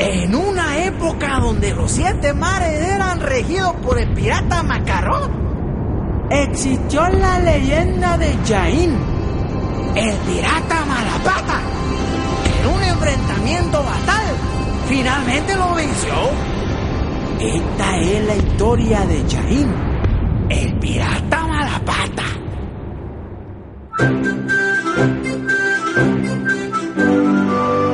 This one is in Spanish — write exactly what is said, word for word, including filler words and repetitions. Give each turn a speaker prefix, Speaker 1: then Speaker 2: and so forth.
Speaker 1: En una época donde los siete mares eran regidos por el pirata Macarrón, existió la leyenda de Jaín, el pirata Malapata, que en un enfrentamiento fatal finalmente lo venció. Esta es la historia de Jaín, el pirata Malapata.